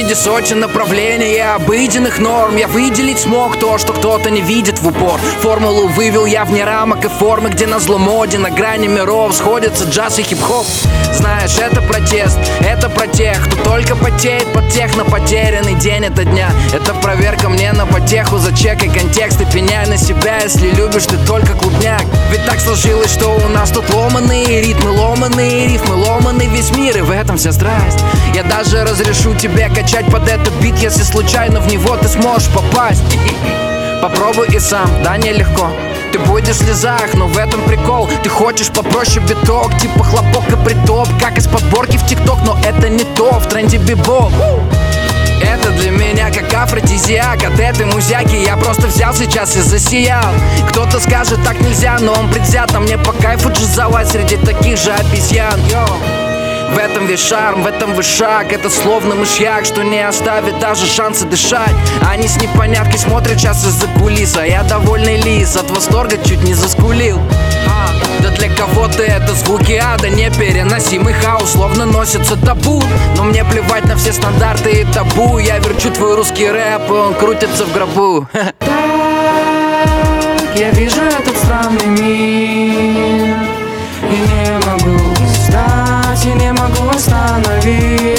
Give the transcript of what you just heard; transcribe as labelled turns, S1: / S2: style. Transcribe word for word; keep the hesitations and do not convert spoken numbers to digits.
S1: виде сотен направлений и обыденных норм. Я выделить смог то, что кто-то не видит в упор. Формулу вывел я вне рамок и формы, где на зло моде, на грани миров сходятся джаз и хип-хоп. Знаешь, это протест, это про тех, кто только потеет под тех на потерянный день это дня. Это проверка мне на потеху, зачекай контекст и пеняй на себя, если любишь ты только клубняк. Ведь так сложилось, что у нас тут ломаные ритмы, ломаные рифмы, ломаный весь мир, и в этом вся страсть. Я даже разрешу тебе качать под этот бит, если случайно в него ты сможешь попасть. Попробуй и сам, да, нелегко. Ты будешь в слезах, но в этом прикол. Ты хочешь попроще биток, типа хлопок и притоп, как из подборки в тикток, но это не то, в тренде бибоп. Это для меня как афродизиак. От этой музяки я просто взял сейчас и засиял. Кто-то скажет, так нельзя, но он предвзят. А мне по кайфу джазовать среди таких же обезьян. Йо. В этом весь шарм, в этом весь шаг. Это словно мышьяк, что не оставит даже шанса дышать. Они с непоняткой смотрят сейчас из-за кулис, а я довольный лис, от восторга чуть не заскулил. Да для кого-то это звуки ада, непереносимый хаос, словно носится табу. Но мне плевать на все стандарты и табу. Я верчу твой русский рэп, и он крутится в гробу.
S2: Так, я вижу этот странный мир, и не могу встать, и не могу остановить.